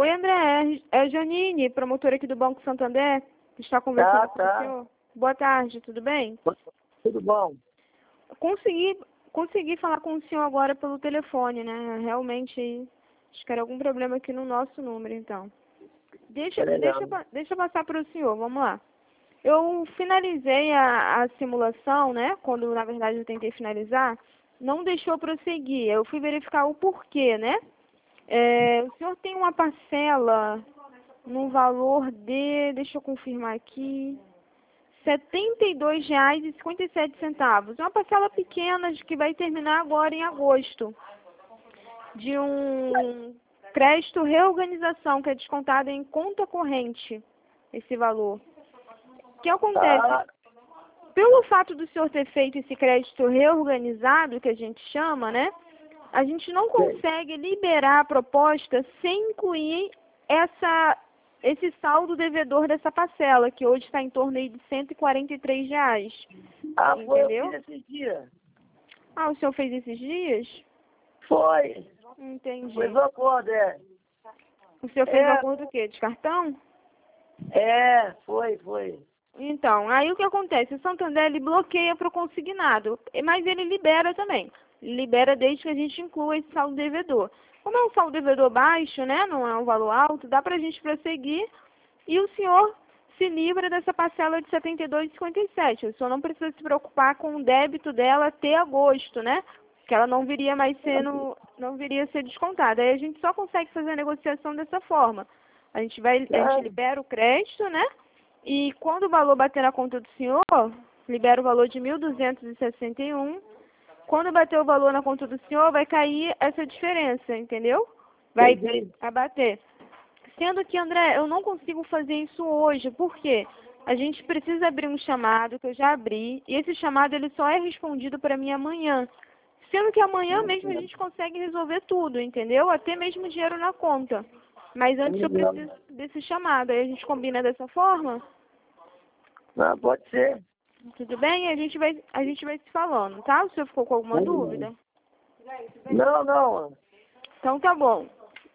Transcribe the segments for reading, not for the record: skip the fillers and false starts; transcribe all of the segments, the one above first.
Oi, André, é a Janine, promotora aqui do Banco Santander, que está conversando com o senhor. Boa tarde, tudo bem? Tudo bom? Consegui falar com o senhor agora pelo telefone, né? Realmente, acho que era algum problema aqui no nosso número, então. Deixa eu passar para o senhor, vamos lá. Eu finalizei a simulação, né? Quando, na verdade, eu tentei finalizar, não deixou prosseguir. Eu fui verificar o porquê, né? O senhor tem uma parcela no valor de, deixa eu confirmar aqui, R$ 72,57. É uma parcela pequena que vai terminar agora em agosto, de um crédito reorganização, que é descontado em conta corrente, esse valor. O que acontece? Pelo fato do senhor ter feito esse crédito reorganizado, que a gente chama, né? A gente não consegue liberar a proposta sem incluir esse saldo devedor dessa parcela, que hoje está em torno aí de R$ 143. Entendeu? Eu fiz esses dias. Ah, o senhor fez esses dias? Foi. Entendi. Foi o acordo, O senhor fez acordo do quê? De cartão? Foi. Então, aí o que acontece? O Santander, ele bloqueia para o consignado, mas ele libera também. Libera desde que a gente inclua esse saldo devedor. Como é um saldo devedor baixo, né, não é um valor alto, dá para a gente prosseguir e o senhor se livra dessa parcela de R$ 72,57. O senhor não precisa se preocupar com o débito dela até agosto, né? Que ela não viria não viria a ser descontada. Aí a gente só consegue fazer a negociação dessa forma. A gente libera o crédito, né? E quando o valor bater na conta do senhor, libera o valor de 1.261. Quando bater o valor na conta do senhor, vai cair essa diferença, entendeu? Vai abater. Sendo que, André, eu não consigo fazer isso hoje. Por quê? A gente precisa abrir um chamado, que eu já abri, e esse chamado ele só é respondido para mim amanhã. Sendo que amanhã mesmo a gente consegue resolver tudo, entendeu? Até mesmo dinheiro na conta. Mas antes eu preciso desse chamado. Aí a gente combina dessa forma? Não, pode ser. Tudo bem? A gente vai se falando, tá? O senhor ficou com alguma dúvida? Não. Então tá bom.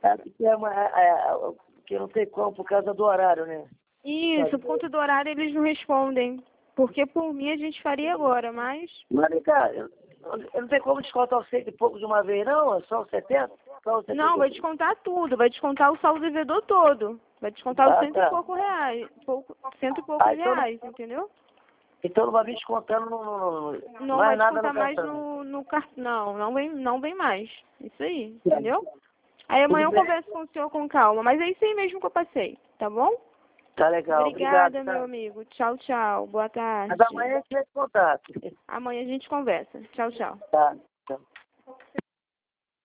Porque não tem como por causa do horário, né? Isso, por conta do horário eles não respondem. Porque por mim a gente faria agora, mas... Mas vem cá, eu não tem como descontar os 100 e pouco de uma vez, não? É só os 70? Não, vai descontar tudo. Vai descontar o saldo devedor todo. Vai descontar os cento e pouco reais. Cento e poucos reais, entendeu? Então não vai vir descontando Não vai descontar mais no cartão. Não vem mais. Isso aí, entendeu? Aí amanhã eu converso com o senhor com calma. Mas é isso aí mesmo que eu passei, tá bom? Tá legal. Obrigada, Obrigado, meu amigo. Tchau. Boa tarde. Mas amanhã a gente vai contato. Amanhã a gente conversa. Tchau. Tá.